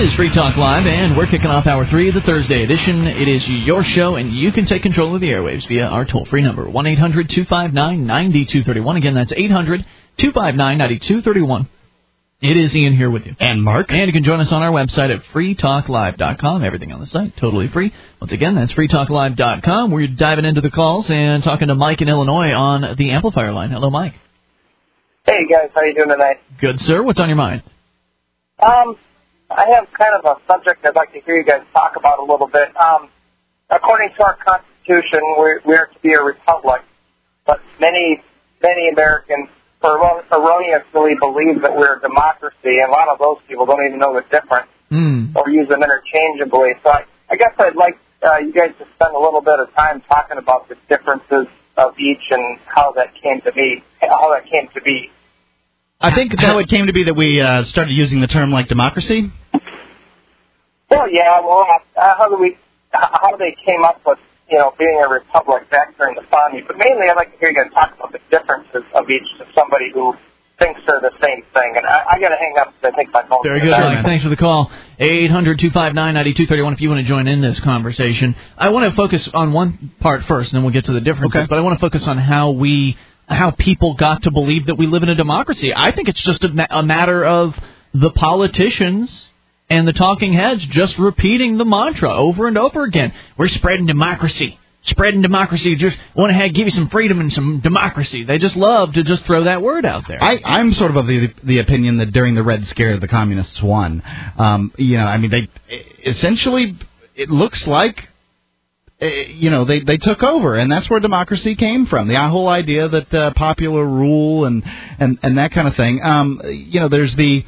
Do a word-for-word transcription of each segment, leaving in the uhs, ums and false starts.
is Free Talk Live, and we're kicking off Hour three of the Thursday edition. It is your show, and you can take control of the airwaves via our toll-free number, one eight hundred two five nine nine two three one. Again, that's eight hundred two five nine nine two three one. It is Ian here with you. And Mark. And you can join us on our website at free talk live dot com. Everything on the site, totally free. Once again, that's free talk live dot com. We're diving into the calls and talking to Mike in Illinois on the amplifier line. Hello, Mike. Hey, guys. How you doing tonight? Good, sir. What's on your mind? Um, I have kind of a subject I'd like to hear you guys talk about a little bit. Um, according to our Constitution, we're, we're to be a republic, but many, many Americans erroneously believe that we're a democracy, and a lot of those people don't even know the difference mm. or use them interchangeably. So I, I guess I'd like uh, you guys to spend a little bit of time talking about the differences of each and how that came to be. How that came to be. I think how it came to be that we uh, started using the term like democracy. Well, yeah. Well, uh, how do we? How they came up with you know being a republic back during the founding? But mainly, I'd like to hear you guys talk about the differences of each to somebody who thinks they're the same thing. And I, I got to hang up because I think my phone's very good. Mike. Thanks for the call. eight hundred two five nine nine two three one. If you want to join in this conversation, I want to focus on one part first, and then we'll get to the differences. Okay. But I want to focus on how we. how people got to believe that we live in a democracy. I think it's just a, ma- a matter of the politicians and the talking heads just repeating the mantra over and over again. We're spreading democracy. Spreading democracy. Just want to have, give you some freedom and some democracy. They just love to just throw that word out there. I, I'm sort of of the, the opinion that during the Red Scare, the communists won. Um, you know, I mean, they essentially, it looks like, you know, they, they took over, and that's where democracy came from. The whole idea that uh, popular rule and, and, and that kind of thing. Um, you know, there's the...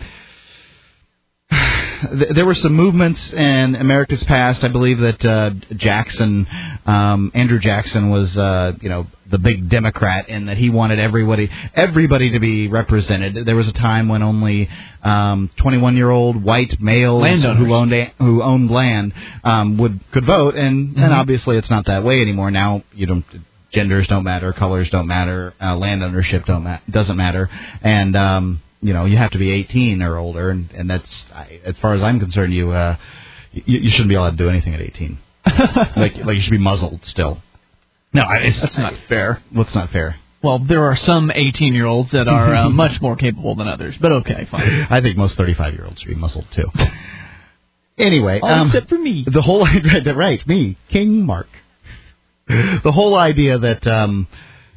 There were some movements in America's past. I believe that uh, Jackson, um, Andrew Jackson, was uh, you know the big Democrat, in that he wanted everybody everybody to be represented. There was a time when only um, twenty-one-year-old white males Landowners. who owned a, who owned land um, would could vote, and, mm-hmm. and obviously it's not that way anymore. Now you don't. Genders don't matter, colors don't matter, uh, land ownership don't ma- doesn't matter, and um, you know, you have to be eighteen or older, and, and that's, I, as far as I'm concerned, you, uh, you you shouldn't be allowed to do anything at eighteen. like like you should be muzzled still. No, it's, that's not fair. What's not fair? Well, there are some eighteen-year-olds that are uh, much more capable than others, but okay, fine. I think most thirty-five-year-olds should be muzzled too. Anyway, all um, except for me. The whole idea, right, me, King Mark. The whole idea that. Um,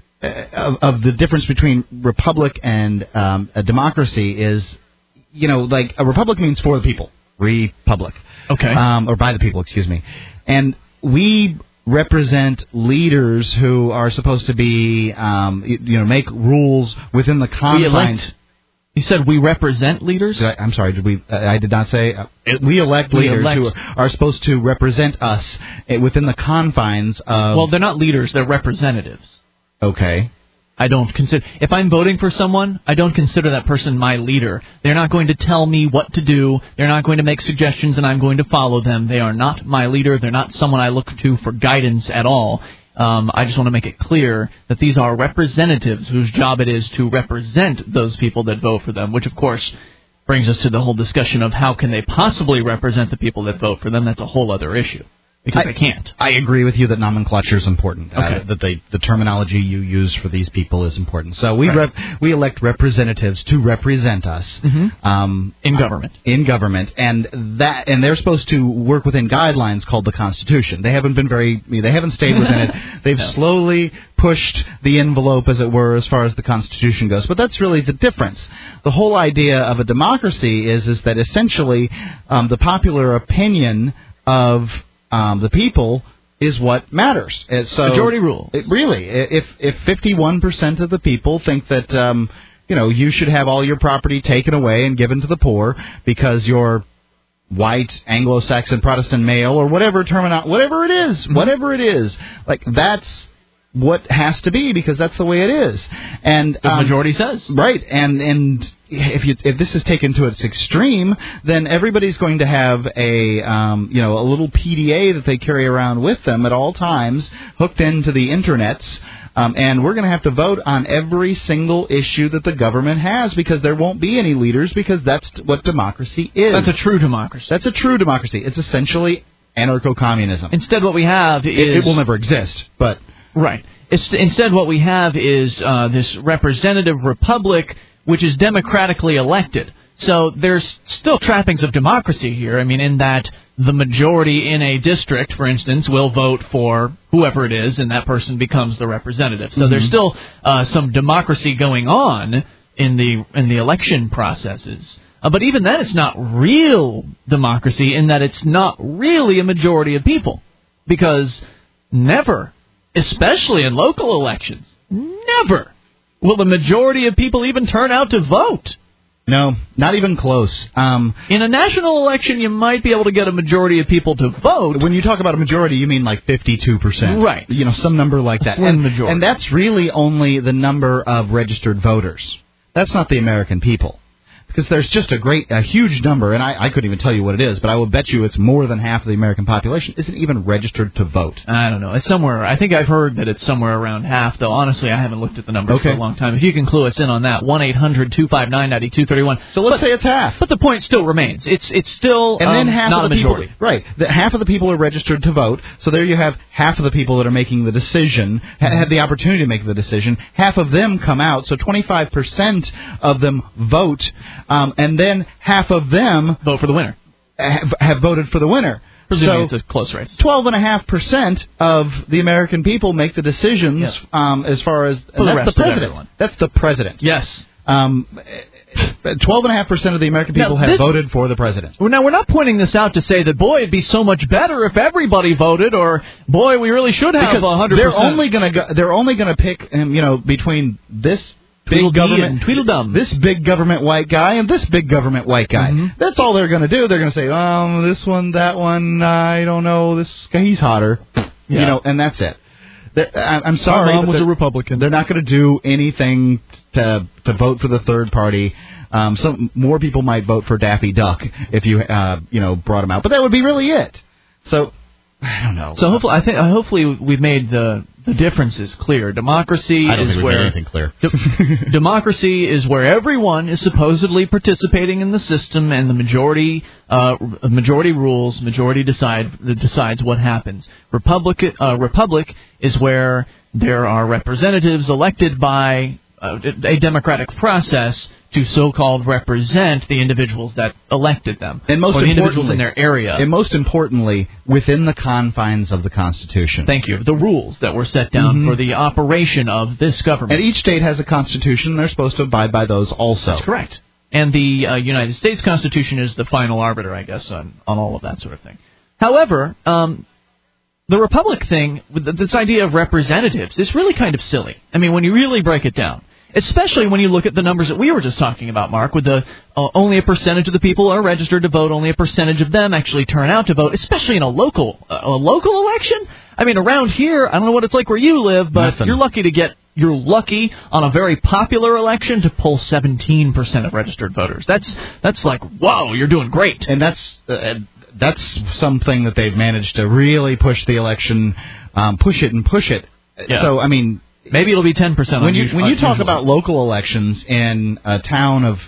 Of, of the difference between republic and um, a democracy is, you know, like a republic means for the people, republic. Okay. Um, or by the people, excuse me. And we represent leaders who are supposed to be, um, you, you know, make rules within the confines. We elect. You said we represent leaders? I, I'm sorry, did we? Uh, I did not say. Uh, we elect we leaders elect. who are, are supposed to represent us uh, within the confines of. Well, they're not leaders; they're representatives. Okay. I don't consider, if I'm voting for someone, I don't consider that person my leader. They're not going to tell me what to do. They're not going to make suggestions and I'm going to follow them. They are not my leader. They're not someone I look to for guidance at all. Um, I just want to make it clear that these are representatives whose job it is to represent those people that vote for them, which of course brings us to the whole discussion of how can they possibly represent the people that vote for them. That's a whole other issue. Because I, they can't. I agree with you that nomenclature is important. Okay. Uh, that they, the terminology you use for these people is important. So we right. rep, we elect representatives to represent us mm-hmm. um, in government. Uh, in government, and that and they're supposed to work within guidelines called the Constitution. They haven't been very. They haven't stayed within it. They've no. slowly pushed the envelope, as it were, as far as the Constitution goes. But that's really the difference. The whole idea of a democracy is is that essentially um, the popular opinion of Um, the people is what matters. So majority rule. It, really, if if fifty-one percent of the people think that um, you know you should have all your property taken away and given to the poor because you're white, Anglo-Saxon, Protestant male, or whatever termino- whatever it is, mm-hmm. whatever it is, like that's what has to be because that's the way it is. And the um, majority says right. And and if you if this is taken to its extreme, then everybody's going to have a um, you know a little P D A that they carry around with them at all times, hooked into the internets. Um, and we're going to have to vote on every single issue that the government has because there won't be any leaders because that's what democracy is. That's a true democracy. That's a true democracy. It's essentially anarcho-communism. Instead, what we have is... It, it will never exist, but... Right. It's, instead, what we have is uh, this representative republic, which is democratically elected. So there's still trappings of democracy here. I mean, in that the majority in a district, for instance, will vote for whoever it is, and that person becomes the representative. So mm-hmm. there's still uh, some democracy going on in the in the election processes. Uh, but even then, it's not real democracy in that it's not really a majority of people. Because never, especially in local elections, never will the majority of people even turn out to vote. No, not even close. Um, in a national election, you might be able to get a majority of people to vote. When you talk about a majority, you mean like fifty-two percent. Right. You know, some number like that. A slim and, majority. And that's really only the number of registered voters. That's not the American people. Because there's just a great, a huge number, and I, I couldn't even tell you what it is, but I will bet you it's more than half of the American population isn't even registered to vote. I don't know. It's somewhere, I think I've heard that it's somewhere around half, though honestly I haven't looked at the numbers okay. for a long time. If you can clue us in on that, one eight hundred two five nine nine two three one. So let's but, say it's half. But the point still remains. It's it's still and then um, half not of a the majority. People, right. The, half of the people are registered to vote, so there you have half of the people that are making the decision, ha- have the opportunity to make the decision. Half of them come out, so twenty-five percent of them vote, um, and then half of them vote for the winner. Have, have voted for the winner. Presumably so it's a close race. twelve point five percent of the American people make the decisions yes. um, as far as for the that's rest the president. Of everyone. That's the president. Yes. Um, twelve point five percent of the American people now, have this, voted for the president. Now, we're not pointing this out to say that, boy, it'd be so much better if everybody voted, or, boy, we really should have one hundred percent. They're only going to they're only going to pick, um, you know, between this big government, Tweedledum. this big government white guy and this big government white guy. Mm-hmm. That's all they're going to do. They're going to say, um, this one, that one, I don't know, this guy, he's hotter, yeah. you know, and that's it. I, I'm sorry, my mom but was a Republican. They're not going to do anything to to vote for the third party. Um, some more people might vote for Daffy Duck if you uh, you know brought him out, but that would be really it. So I don't know. So hopefully, I think hopefully we've made the the differences clear. Democracy I don't is think where made anything clear. de- democracy is where everyone is supposedly participating in the system, and the majority uh, majority rules, majority decide decides what happens. Republic uh, Republic is where there are representatives elected by uh, a democratic process to so-called represent the individuals that elected them, and most or the individuals importantly, in their area. And most importantly, within the confines of the Constitution. Thank you. The rules that were set down mm-hmm. for the operation of this government. And each state has a constitution, and they're supposed to abide by those also. That's correct. And the uh, United States Constitution is the final arbiter, I guess, on, on all of that sort of thing. However, um, the Republic thing, this idea of representatives, is really kind of silly. I mean, when you really break it down. Especially when you look at the numbers that we were just talking about, Mark, with the uh, only a percentage of the people are registered to vote, only a percentage of them actually turn out to vote, especially in a local uh, a local election. I mean, around here, I don't know what it's like where you live, but Nothing. you're lucky to get you're lucky on a very popular election to pull seventeen percent of registered voters. That's that's like, whoa, you're doing great. And that's uh, that's something that they've managed to really push the election, um, push it and push it. Yeah. So, I mean, maybe it'll be ten percent. When you when you talk usually. about local elections in a town of,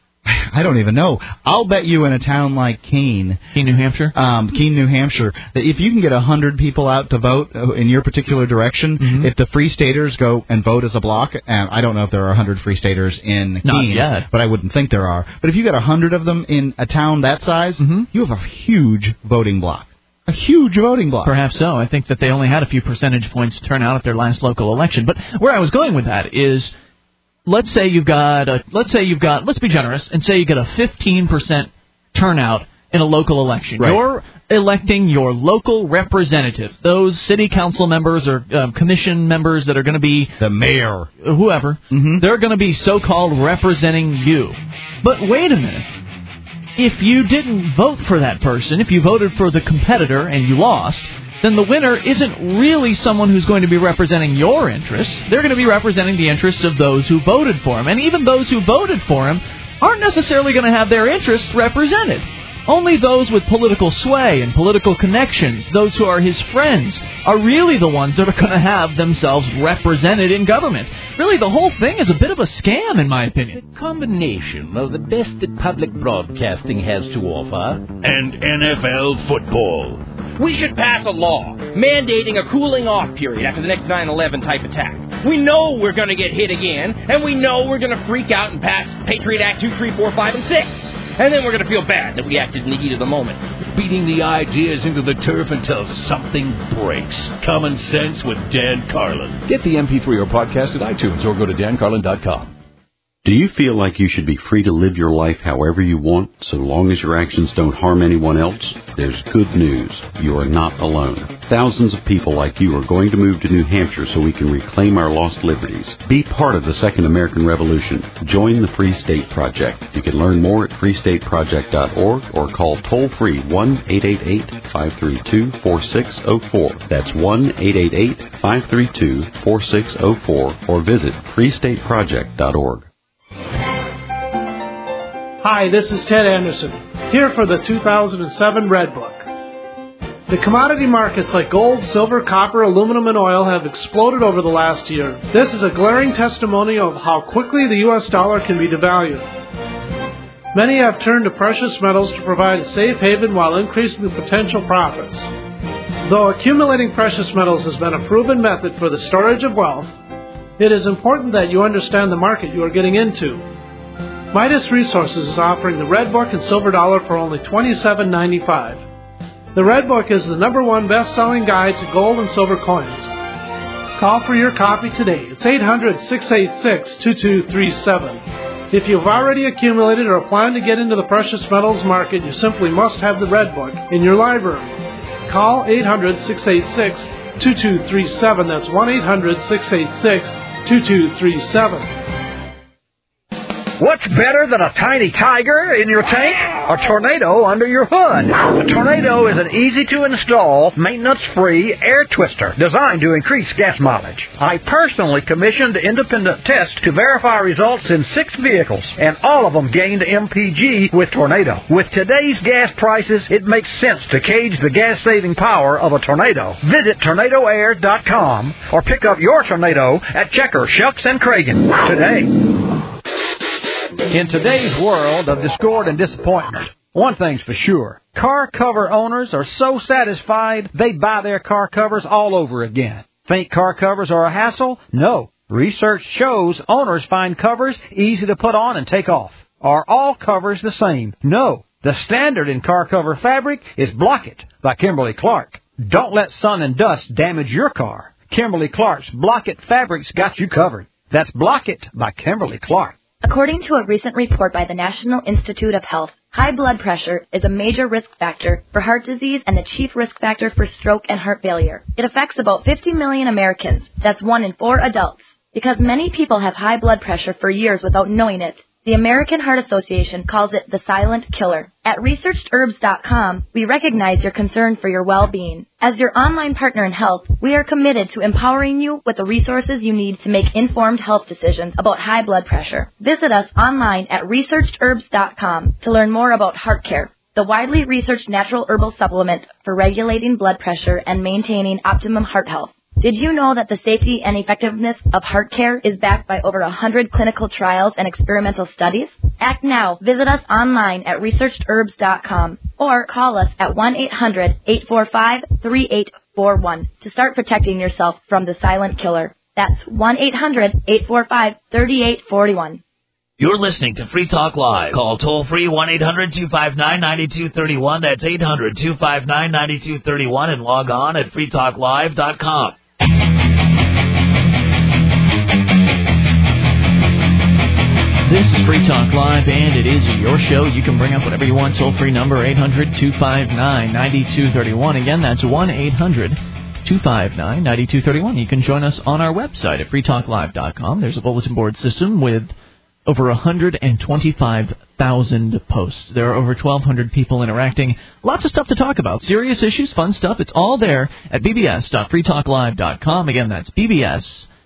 I don't even know. I'll bet you in a town like Keene, Keene, New Hampshire, um, Keene, New Hampshire, that if you can get a hundred people out to vote in your particular direction, mm-hmm. if the Free Staters go and vote as a block, and I don't know if there are a hundred Free Staters in Not Keene, yet. but I wouldn't think there are. But if you got a hundred of them in a town that size, mm-hmm. you have a huge voting block. A huge voting block. Perhaps so. I think that they only had a few percentage points to turn out at their last local election. But where I was going with that is, let's say you've got, a, let's say you've got, let's be generous, and say you get a fifteen percent turnout in a local election. Right. You're electing your local representatives, those city council members or um, commission members that are going to be the mayor, whoever. Mm-hmm. They're going to be so-called representing you. But wait a minute. If you didn't vote for that person, if you voted for the competitor and you lost, then the winner isn't really someone who's going to be representing your interests. They're going to be representing the interests of those who voted for him. And even those who voted for him aren't necessarily going to have their interests represented. Only those with political sway and political connections, those who are his friends, are really the ones that are going to have themselves represented in government. Really, the whole thing is a bit of a scam, in my opinion. The combination of the best that public broadcasting has to offer and N F L football. We should pass a law mandating a cooling-off period after the next nine eleven type attack. We know we're going to get hit again, and we know we're going to freak out and pass Patriot Act two, three, four, five, and six. And then we're going to feel bad that we acted in the heat of the moment. Beating the ideas into the turf until something breaks. Common Sense with Dan Carlin. Get the M P three or podcast at iTunes or go to dan carlin dot com. Do you feel like you should be free to live your life however you want, so long as your actions don't harm anyone else? There's good news. You are not alone. Thousands of people like you are going to move to New Hampshire so we can reclaim our lost liberties. Be part of the Second American Revolution. Join the Free State Project. You can learn more at free state project dot org or call toll-free one eight eight eight, five three two, four six zero four. That's one eight eight eight, five three two, four six zero four or visit free state project dot org. Hi, this is Ted Anderson, here for the two thousand seven Red Book. The commodity markets like gold, silver, copper, aluminum, and oil have exploded over the last year. This is a glaring testimony of how quickly the U S dollar can be devalued. Many have turned to precious metals to provide a safe haven while increasing the potential profits. Though accumulating precious metals has been a proven method for the storage of wealth, it is important that you understand the market you are getting into. Midas Resources is offering the Red Book and Silver Dollar for only twenty-seven ninety-five. The Red Book is the number one best-selling guide to gold and silver coins. Call for your copy today. It's eight hundred, six eight six, two two three seven. If you've already accumulated or plan to get into the precious metals market, you simply must have the Red Book in your library. Call eight hundred, six eight six, two two three seven. That's one eight hundred, six eight six, two two three seven. What's better than a tiny tiger in your tank? A Tornado under your hood. The Tornado is an easy-to-install, maintenance-free air twister designed to increase gas mileage. I personally commissioned independent tests to verify results in six vehicles, and all of them gained M P G with Tornado. With today's gas prices, it makes sense to gauge the gas-saving power of a Tornado. Visit tornado air dot com or pick up your Tornado at Checker, Shucks, and Cragen today. In today's world of discord and disappointment, one thing's for sure. Car cover owners are so satisfied they buy their car covers all over again. Think car covers are a hassle? No. Research shows owners find covers easy to put on and take off. Are all covers the same? No. The standard in car cover fabric is Block-It by Kimberly-Clark. Don't let sun and dust damage your car. Kimberly-Clark's Block-It fabric's got you covered. That's Block-It by Kimberly-Clark. According to a recent report by the National Institute of Health, high blood pressure is a major risk factor for heart disease and the chief risk factor for stroke and heart failure. It affects about fifty million Americans. That's one in four adults. Because many people have high blood pressure for years without knowing it, the American Heart Association calls it the silent killer. At researched herbs dot com, we recognize your concern for your well-being. As your online partner in health, we are committed to empowering you with the resources you need to make informed health decisions about high blood pressure. Visit us online at researched herbs dot com to learn more about Heart Care, the widely researched natural herbal supplement for regulating blood pressure and maintaining optimum heart health. Did you know that the safety and effectiveness of Heart Care is backed by over one hundred clinical trials and experimental studies? Act now. Visit us online at researched herbs dot com or call us at one eight hundred, eight four five, three eight four one to start protecting yourself from the silent killer. That's one eight hundred, eight four five, three eight four one. You're listening to Free Talk Live. Call toll-free one eight hundred, two five nine, nine two three one. That's eight hundred, two five nine, nine two three one and log on at free talk live dot com. This is Free Talk Live, and it is your show. You can bring up whatever you want. Toll-free number, eight hundred, two five nine, nine two three one. Again, that's one eight hundred, two five nine, nine two three one. You can join us on our website at free talk live dot com. There's a bulletin board system with over one hundred twenty-five thousand posts. There are over twelve hundred people interacting. Lots of stuff to talk about. Serious issues, fun stuff. It's all there at b b s dot free talk live dot com. Again, that's b b s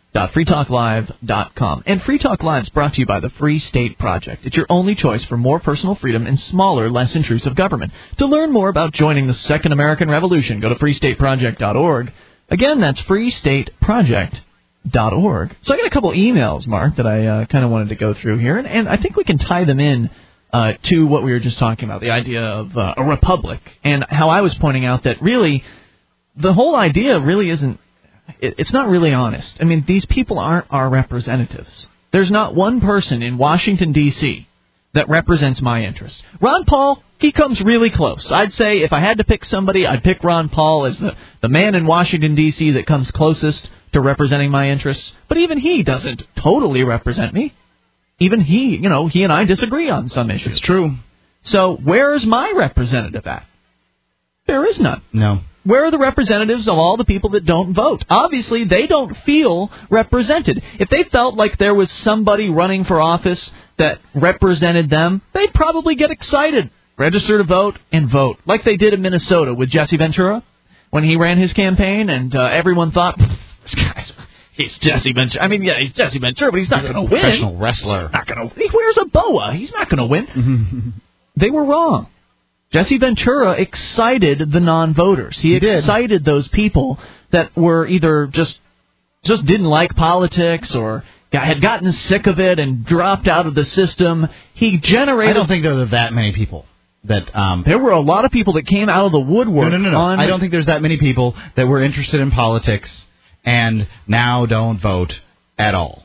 dot free talk live dot com. And Free Talk Live is brought to you by the Free State Project. It's your only choice for more personal freedom and smaller, less intrusive government. To learn more about joining the Second American Revolution, go to free state project dot org. Again, that's free state project dot org. So I got a couple emails, Mark, that I uh, kind of wanted to go through here, and, and I think we can tie them in uh, to what we were just talking about, the idea of uh, a republic, and how I was pointing out that really the whole idea really isn't, it, it's not really honest. I mean, these people aren't our representatives. There's not one person in Washington, D C that represents my interests. Ron Paul, he comes really close. I'd say if I had to pick somebody, I'd pick Ron Paul as the, the man in Washington, D C that comes closest to representing my interests. But even he doesn't totally represent me. Even he, you know, he and I disagree on some issues. It's true. So where's my representative at? There is none. No. Where are the representatives of all the people that don't vote? Obviously, they don't feel represented. If they felt like there was somebody running for office that represented them, they'd probably get excited, register to vote, and vote, like they did in Minnesota with Jesse Ventura when he ran his campaign, and uh, everyone thought, this guy's, he's Jesse Ventura. I mean, yeah, he's Jesse Ventura, but he's not going to win. Professional wrestler. Not going to. He wears a boa. He's not going to win. They were wrong. Jesse Ventura excited the non-voters. He, he excited did. those people that were either just just didn't like politics or had gotten sick of it and dropped out of the system. He generated... I don't think there were that many people. That um, There were a lot of people that came out of the woodwork. No, no, no, no. On... I don't think there's that many people that were interested in politics and now don't vote at all.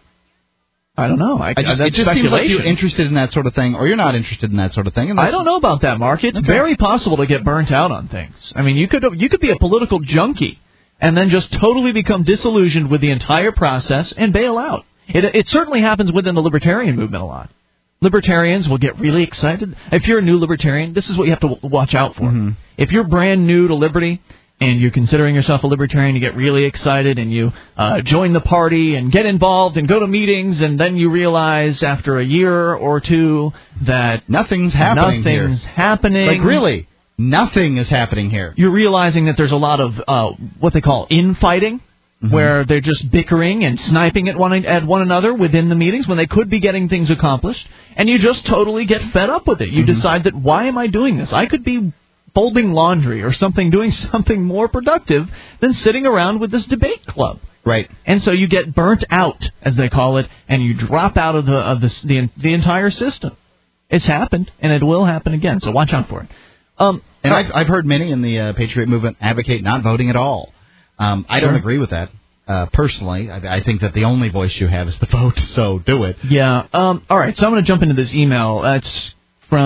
I don't know. I, I just, that's it just seems like you're speculation. interested in that sort of thing, or you're not interested in that sort of thing. And I don't know about that, Mark. It's Okay. very possible to get burnt out on things. I mean, you could you could be a political junkie and then just totally become disillusioned with the entire process and bail out. It, it certainly happens within the libertarian movement a lot. Libertarians will get really excited. If you're a new libertarian, this is what you have to w- watch out for. Mm-hmm. If you're brand new to liberty and you're considering yourself a libertarian, you get really excited and you uh, join the party and get involved and go to meetings, and then you realize after a year or two that nothing's happening nothing's here. happening. Like, really, nothing is happening here. You're realizing that there's a lot of uh, what they call infighting, mm-hmm. where they're just bickering and sniping at one at one another within the meetings when they could be getting things accomplished, and you just totally get fed up with it. You Mm-hmm. decide that, why am I doing this? I could be folding laundry or something, doing something more productive than sitting around with this debate club. Right. And so you get burnt out, as they call it, and you drop out of the of the the, the entire system. It's happened, and it will happen again. So watch out for it. Um, and I've, I've heard many in the uh, Patriot movement advocate not voting at all. Um, I Sure. don't agree with that. Uh, personally, I, I think that the only voice you have is the vote, so do it. Yeah. Um, all right, so I'm going to jump into this email. Uh, it's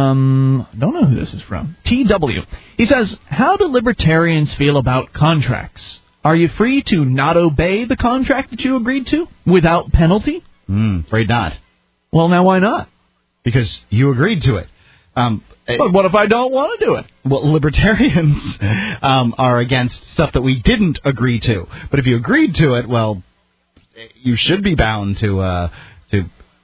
from, I don't know who this is from, T W. He says, how do libertarians feel about contracts? Are you free to not obey the contract that you agreed to without penalty? Mm, afraid not. Well, now why not? Because you agreed to it. Um, but what if I don't want to do it? Well, libertarians um, are against stuff that we didn't agree to. But if you agreed to it, well, you should be bound to uh, to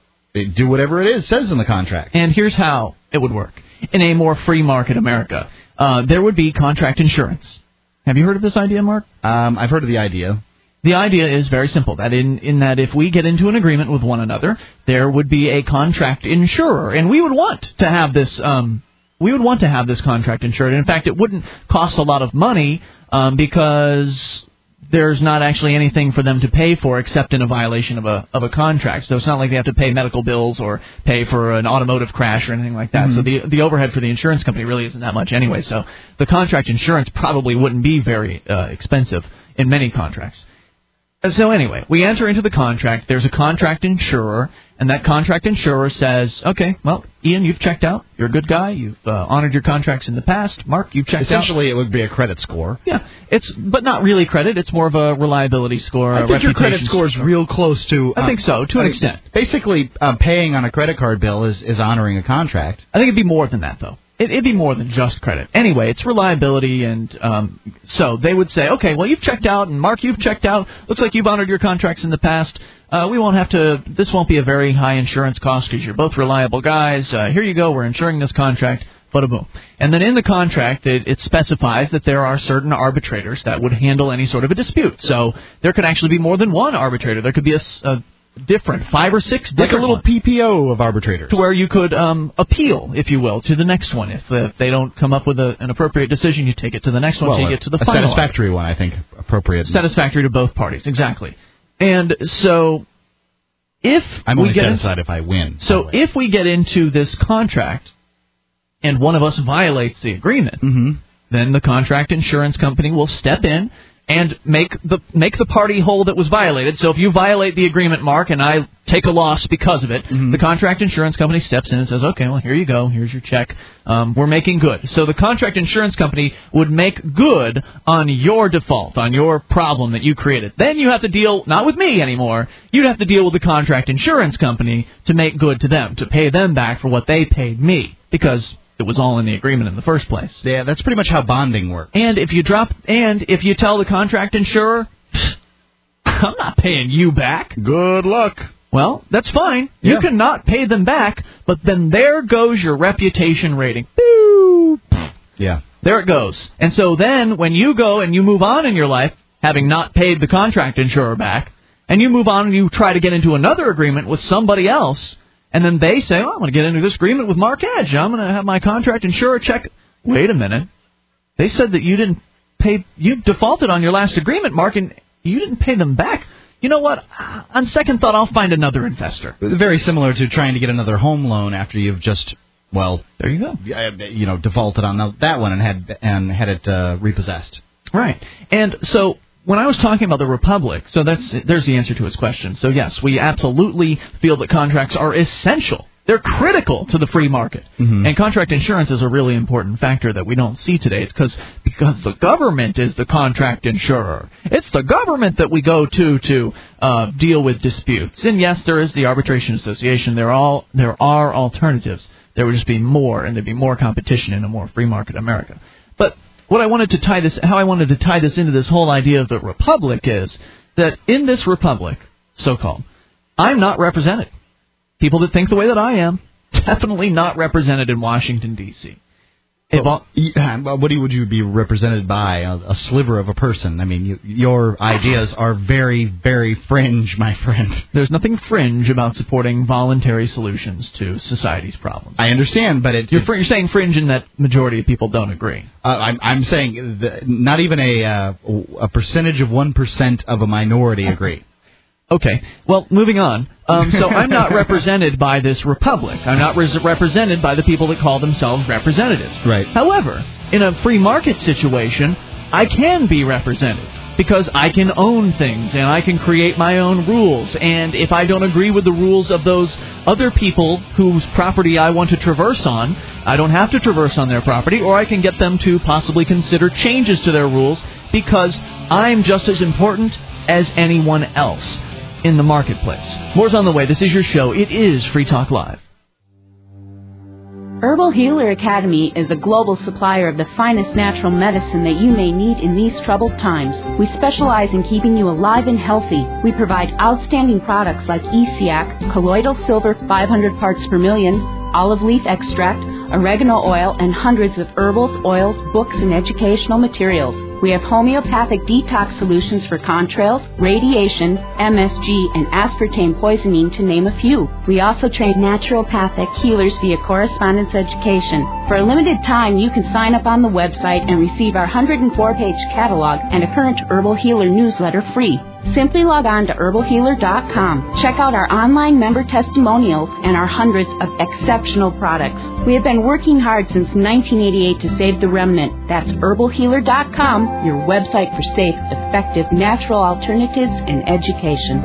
do whatever it is says in the contract. And here's how it would work. In a more free market America, uh, there would be contract insurance. Have you heard of this idea, Mark? Um, I've heard of the idea. The idea is very simple, that in, in that if we get into an agreement with one another, there would be a contract insurer, and we would want to have this um, we would want to have this contract insured. And in fact, it wouldn't cost a lot of money um, because there's not actually anything for them to pay for except in a violation of a of a contract. So it's not like they have to pay medical bills or pay for an automotive crash or anything like that. Mm-hmm. So the the overhead for the insurance company really isn't that much anyway. So the contract insurance probably wouldn't be very uh, expensive in many contracts. So anyway, we enter into the contract. There's a contract insurer, and that contract insurer says, okay, well, Ian, you've checked out. You're a good guy. You've uh, honored your contracts in the past. Mark, you've checked Essentially, out. Essentially, it would be a credit score. Yeah, it's but not really credit. It's more of a reliability score. I a think your credit score score is real close to... I uh, think so, to an I mean, extent. Basically, uh, paying on a credit card bill is, is honoring a contract. I think it'd be more than that, though. It, it'd be more than just credit. Anyway, it's reliability, and um, so they would say, okay, well, you've checked out, and Mark, you've checked out. Looks like you've honored your contracts in the past. Uh, we won't have to, this won't be a very high insurance cost because you're both reliable guys. Uh, here you go, we're insuring this contract Bada boom. And then in the contract, it, it specifies that there are certain arbitrators that would handle any sort of a dispute. So there could actually be more than one arbitrator. There could be a, a different, five or six different like a little ones, P P O of arbitrators, to where you could um, appeal, if you will, to the next one. If, uh, if they don't come up with a, an appropriate decision, you take it to the next one well, until you get to the a final. satisfactory one, I think, appropriate. Satisfactory to both parties, exactly. And so if I'm we only get satisfied if I win. So if we get into this contract and one of us violates the agreement, mm-hmm. then the contract insurance company will step in and make the make the party whole that was violated. So if you violate the agreement, Mark, and I take a loss because of it, mm-hmm. the contract insurance company steps in and says, okay, well, here you go. Here's your check. Um, we're making good. So the contract insurance company would make good on your default, on your problem that you created. Then you have to deal, not with me anymore, you'd have to deal with the contract insurance company to make good to them, to pay them back for what they paid me, because it was all in the agreement in the first place. Yeah, that's pretty much how bonding works. And if you drop, and if you tell the contract insurer, I'm not paying you back. Good luck. Well, that's fine. Yeah. You can not pay them back, but then there goes your reputation rating. Boo! Yeah. There it goes. And so then when you go and you move on in your life, having not paid the contract insurer back, and you move on and you try to get into another agreement with somebody else, and then they say, oh, I'm going to get into this agreement with Mark Edge. I'm going to have my contract insurer check. Wait a minute. They said that you didn't pay, you defaulted on your last agreement, Mark, and you didn't pay them back. You know what? On second thought, I'll find another investor. Very similar to trying to get another home loan after you've just, well, there you go. You know, defaulted on that one and had and had it uh, repossessed. Right. And so when I was talking about the Republic, so that's there's the answer to his question. So yes, we absolutely feel that contracts are essential. They're critical to the free market. Mm-hmm. And contract insurance is a really important factor that we don't see today. It's because because the government is the contract insurer. It's the government that we go to to uh, deal with disputes. And yes, there is the Arbitration Association. There are all there are alternatives. There would just be more, and there'd be more competition in a more free market America. But what I wanted to tie this, how I wanted to tie this into this whole idea of the Republic is that in this Republic, so-called, I'm not represented. People that think the way that I am, definitely not represented in Washington, D C Well, all, what would you be represented by? A, a sliver of a person. I mean, you, your ideas are very, very fringe, my friend. There's nothing fringe about supporting voluntary solutions to society's problems. I understand, but it, you're, it, fr- you're saying fringe in that majority of people don't agree. Uh, I'm, I'm saying the, not even a uh, a percentage of one percent of a minority agree. Okay, well, moving on. Um, so I'm not represented by this Republic. I'm not res- represented by the people that call themselves representatives. Right. However, in a free market situation, I can be represented because I can own things and I can create my own rules. And if I don't agree with the rules of those other people whose property I want to traverse on, I don't have to traverse on their property, or I can get them to possibly consider changes to their rules because I'm just as important as anyone else in the marketplace. More's on the way. This is your show. It is Free Talk Live. Herbal Healer Academy is a global supplier of the finest natural medicine that you may need in these troubled times. We specialize in keeping you alive and healthy. We provide outstanding products like E C A C, colloidal silver five hundred parts per million, olive leaf extract, oregano oil, and hundreds of herbals, oils, books, and educational materials. We have homeopathic detox solutions for contrails, radiation, M S G, and aspartame poisoning, to name a few. We also train naturopathic healers via correspondence education. For a limited time, you can sign up on the website and receive our one hundred four page catalog and a current Herbal Healer newsletter free. Simply log on to herbal healer dot com. Check out our online member testimonials and our hundreds of exceptional products. We have been working hard since nineteen eighty-eight to save the remnant. That's herbal healer dot com, your website for safe, effective, natural alternatives and education.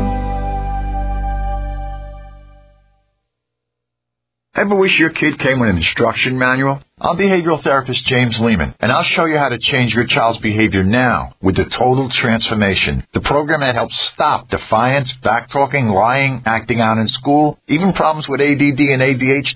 Ever wish your kid came with an instruction manual? I'm behavioral therapist James Lehman, and I'll show you how to change your child's behavior now with the Total Transformation, the program that helps stop defiance, backtalking, lying, acting out in school, even problems with A D D and A D H D.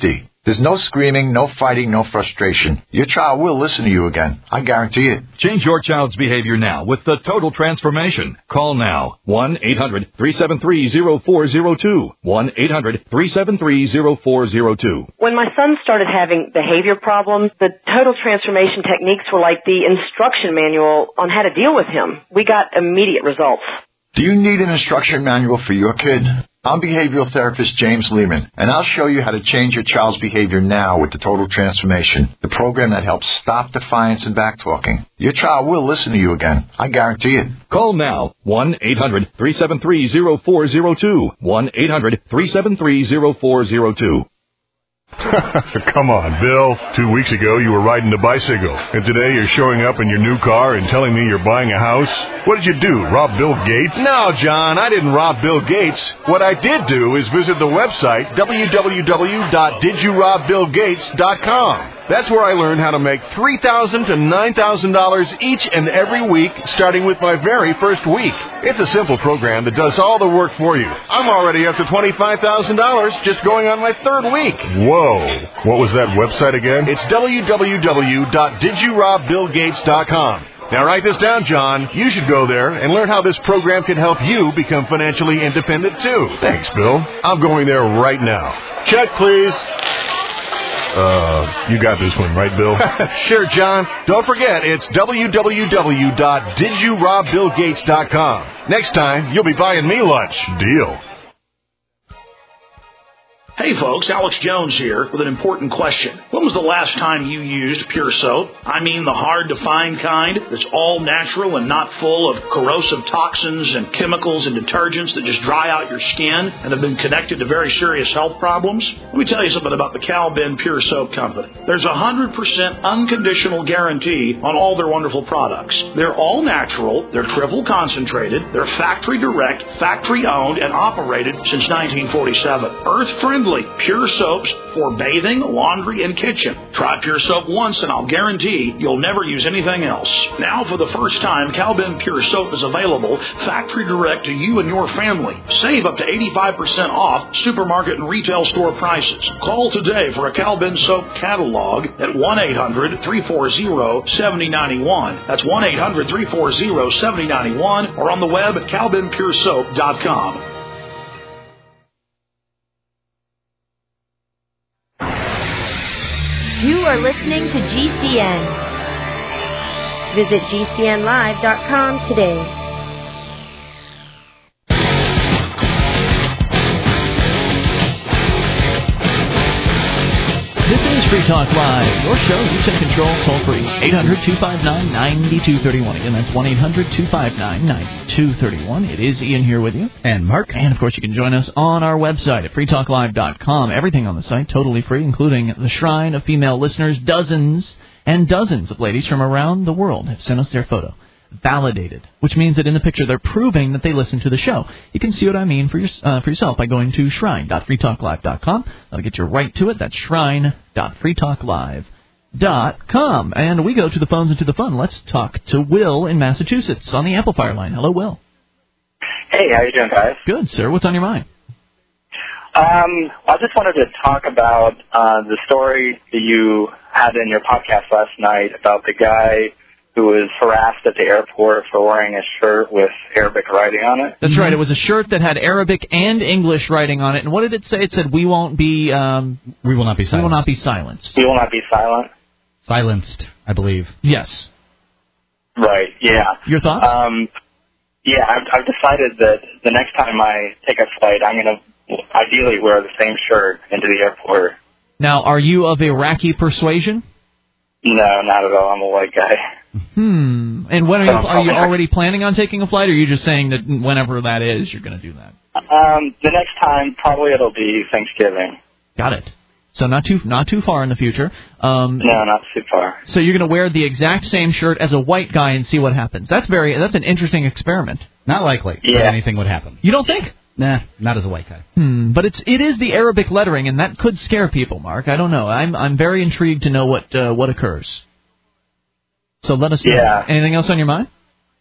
There's no screaming, no fighting, no frustration. Your child will listen to you again. I guarantee it. Change your child's behavior now with the Total Transformation. Call now. one eight hundred three seven three zero four zero two. one eight hundred three seven three zero four zero two. When my son started having behavior problems, the Total Transformation techniques were like the instruction manual on how to deal with him. We got immediate results. Do you need an instruction manual for your kid? I'm behavioral therapist James Lehman, and I'll show you how to change your child's behavior now with the Total Transformation, the program that helps stop defiance and backtalking. Your child will listen to you again. I guarantee it. Call now. one eight hundred three seven three zero four zero two. one eight hundred three seven three zero four zero two. Come on, Bill. Two weeks ago, you were riding a bicycle, and today you're showing up in your new car and telling me you're buying a house? What did you do, rob Bill Gates? No, John, I didn't rob Bill Gates. What I did do is visit the website w w w dot did you rob bill gates dot com. That's where I learned how to make three thousand dollars to nine thousand dollars each and every week, starting with my very first week. It's a simple program that does all the work for you. I'm already up to twenty-five thousand dollars just going on my third week. Whoa. What was that website again? It's w w w dot did you rob bill gates dot com. Now write this down, John. You should go there and learn how this program can help you become financially independent, too. Thanks, Bill. I'm going there right now. Check, please. Uh, you got this one, right, Bill? Sure, John. Don't forget, it's w w w dot did you rob bill gates dot com. Next time, you'll be buying me lunch. Deal. Hey folks, Alex Jones here with an important question. When was the last time you used Pure Soap? I mean the hard-to-find kind that's all natural and not full of corrosive toxins and chemicals and detergents that just dry out your skin and have been connected to very serious health problems? Let me tell you something about the Cal-Ben Pure Soap Company. There's a one hundred percent unconditional guarantee on all their wonderful products. They're all natural, they're triple concentrated, they're factory direct, factory owned, and operated since nineteen forty-seven. Earth-friendly. Pure soaps for bathing, laundry, and kitchen. Try Pure Soap once and I'll guarantee you'll never use anything else. Now, for the first time, Cal-Ben Pure Soap is available factory direct to you and your family. Save up to eighty-five percent off supermarket and retail store prices. Call today for a Cal-Ben Soap catalog at one eight hundred three four zero seven zero nine one. That's one eight hundred three four zero seven zero nine one or on the web at cal ben pure soap dot com. You are listening to G C N. Visit G C N live dot com today. This is Free Talk Live, your show. You take control, toll free. eight hundred two five nine nine two three one. Again, that's one eight hundred two five nine nine two three one. It is Ian here with you. And Mark. And, of course, you can join us on our website at free talk live dot com. Everything on the site, totally free, including the Shrine of Female Listeners. Dozens and dozens of ladies from around the world have sent us their photo. Validated, which means that in the picture they're proving that they listen to the show. You can see what I mean for, your, uh, for yourself by going to shrine dot free talk live dot com. That'll get you right to it. That's shrine dot free talk live dot com. And we go to the phones and to the fun. Let's talk to Will in Massachusetts on the amplifier line. Hello, Will. Hey, how you doing, guys? Good, sir. What's on your mind? Um, I just wanted to talk about uh, the story that you had in your podcast last night about the guy who was harassed at the airport for wearing a shirt with Arabic writing on it. That's right. It was a shirt that had Arabic and English writing on it. And what did it say? It said, "We won't be. Um, we will not be silenced. We will not be silenced. We will not be silent." Silenced, I believe. Yes. Right. Yeah. Your thoughts? Um, yeah, I've, I've decided that the next time I take a flight, I'm going to ideally wear the same shirt into the airport. Now, are you of Iraqi persuasion? No, not at all. I'm a white guy. Hmm. And when are you, are you already planning on taking a flight, or are you just saying that whenever that is, you're going to do that? Um, the next time, probably it'll be Thanksgiving. Got it. So not too not too far in the future. Um, no, not too far. So you're going to wear the exact same shirt as a white guy and see what happens. That's very that's an interesting experiment. Not likely yeah. that anything would happen. You don't think? Nah, not as a white guy. Hmm. But it's it is the Arabic lettering, and that could scare people, Mark. I don't know. I'm I'm very intrigued to know what uh, what occurs. So let us know. Yeah. Anything else on your mind?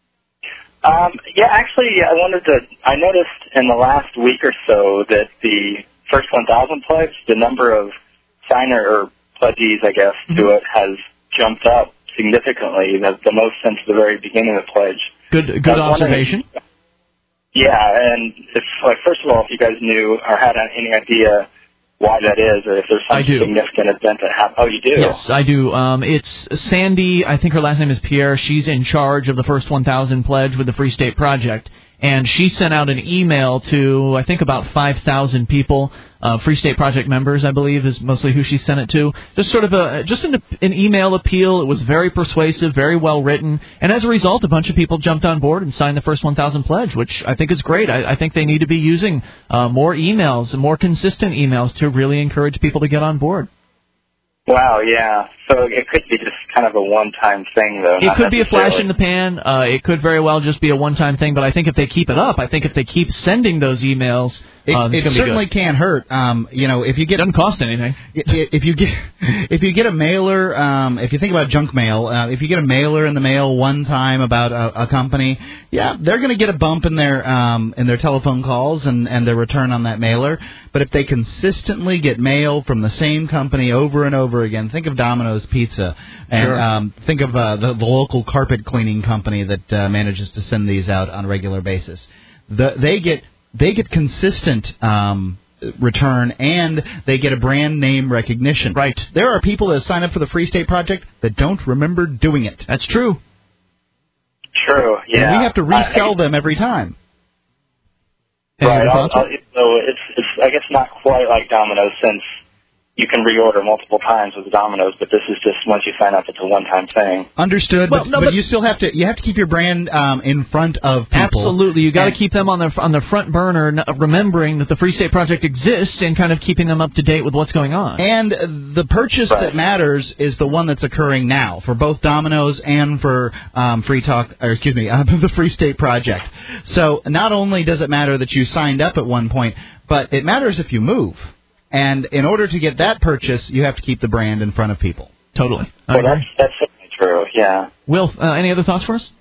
Um, yeah, actually, I wanted to. I noticed in the last week or so that the first one thousand pledge, the number of signer or pledgees, I guess, Mm-hmm. to it has jumped up significantly. The, the most since the very beginning of the pledge. Good, good I was wondering- observation. Yeah, and if, like, first of all, if you guys knew or had any idea why that is, or if there's some I do. significant event that happened. Oh, you do? Yes, I do. Um, it's Sandy, I think her last name is Pierre. She's in charge of the First one thousand pledge with the Free State Project. And she sent out an email to, I think, about five thousand people, uh, Free State Project members, I believe, is mostly who she sent it to. Just sort of a, just an, an email appeal. It was very persuasive, very well written. And as a result, a bunch of people jumped on board and signed the First one thousand pledge, which I think is great. I, I think they need to be using uh, more emails, more consistent emails to really encourage people to get on board. Wow, yeah. So it could be just kind of a one-time thing, though. It not could be a flash necessarily- in the pan. Uh, it could very well just be a one-time thing. But I think if they keep it up, I think if they keep sending those emails, It, uh, it's it gonna be certainly good. can't hurt. Um, you know, if you get doesn't cost anything. If you get if you get a mailer, um, if you think about junk mail, uh, if you get a mailer in the mail one time about a, a company, yeah, they're going to get a bump in their um, in their telephone calls and, and their return on that mailer. But if they consistently get mail from the same company over and over again, think of Domino's Pizza, and Sure. um, think of uh, the, the local carpet cleaning company that uh, manages to send these out on a regular basis. The, they get they get consistent um, return, and they get a brand name recognition. Right. There are people that sign up for the Free State Project that don't remember doing it. That's true. True, yeah. And we have to I- resell them every time. Right. I'll, I'll, so it's, it's, I guess, not quite like Domino's since you can reorder multiple times with Domino's, but this is just once you sign up, it's a one-time thing. Understood, Well, but, no, but, but- you still have to you have to keep your brand um, in front of people. Absolutely, you got to And- keep them on the on the front burner, n- remembering that the Free State Project exists and kind of keeping them up to date with what's going on. And uh, the purchase that matters is the one that's occurring now for both Domino's and for um, Free Talk, or excuse me, uh, the Free State Project. So not only does it matter that you signed up at one point, but it matters if you move. And in order to get that purchase, you have to keep the brand in front of people. Totally. Well, that's, that's certainly true, yeah. Will, uh, any other thoughts for us?